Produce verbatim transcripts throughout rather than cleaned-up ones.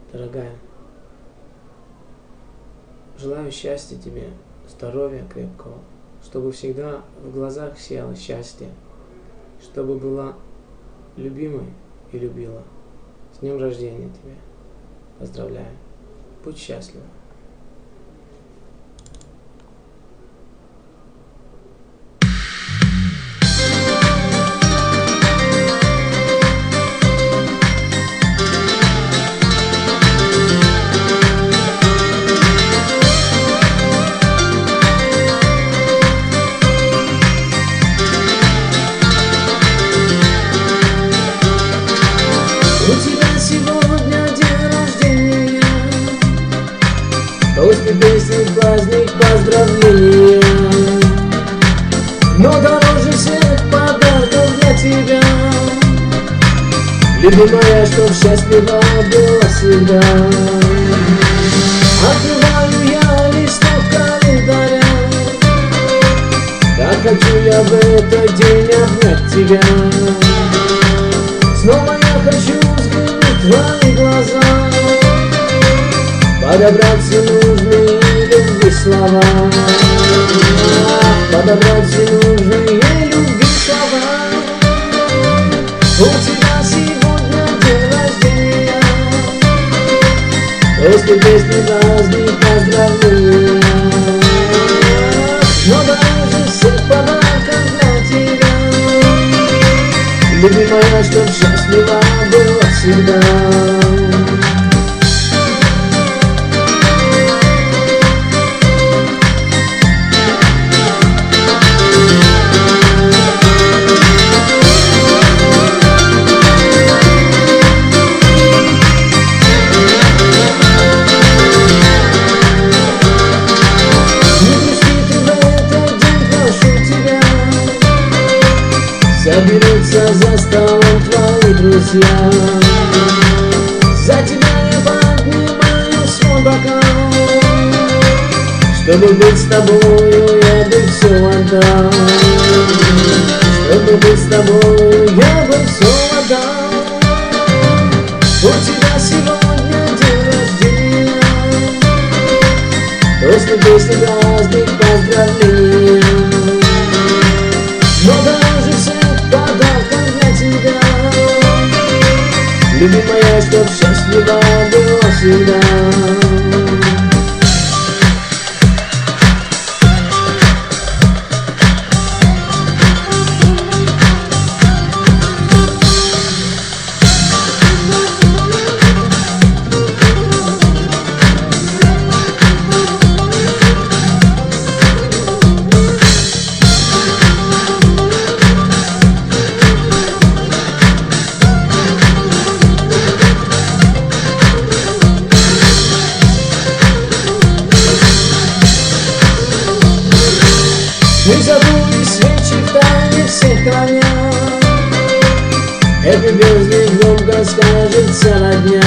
Дорогая, желаю счастья тебе, здоровья крепкого, чтобы всегда в глазах сияло счастье, чтобы была любимой и любила. С днем рождения тебя! Поздравляю! Будь счастлива! У тебя сегодня день рождения, после песни праздник поздравления. Но дороже всех подарков для тебя, любимая, чтоб счастлива была всегда. Открываю я листок календаря, как хочу я в этот день обнять тебя. Снова я хочу взглянуть в твои глаза, подобрать все нужные любви слова, подобрать все нужные любви слова. У тебя сегодня день рождения, после песни праздник поздравления. Но дороже всех подарков для тебя, любимая, чтоб счастлива была всегда. Соберутся за столом твои друзья, за тебя я поднимаю свой бокал, чтобы быть с тобою, я бы все отдал. Чтобы быть с тобою, я бы все отдал. У тебя сегодня день рождения, после песни праздник поздравления. Но дороже всех подарков для тебя, любимая, чтоб счастлива была всегда. Не забудь свечи в тайне всех храня, Happy birthday громко скажет вся родня.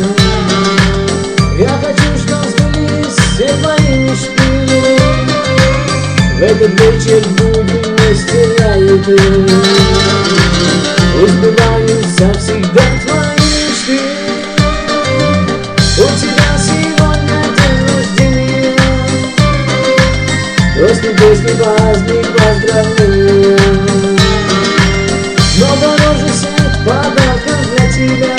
Я хочу, чтоб сбылись все твои мечты, в этот вечер будем вместе я и ты. Пусть сбываются всегда твои мечты. У тебя сегодня день рождения, после песни праздник поздравления. Но дороже всех подарков для тебя,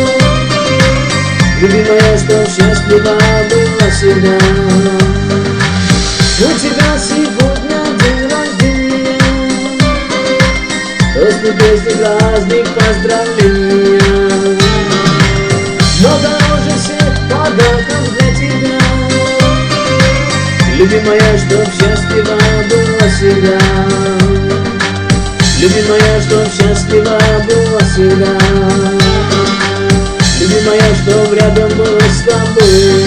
любимая, чтоб счастлива была всегда. У тебя сегодня день рождения, после песни праздник поздравления. Но дороже всех подарков для тебя, любимая, чтоб счастлива была всегда. Любимая, чтоб счастлива была всегда. Любимая, чтоб рядом была с тобой.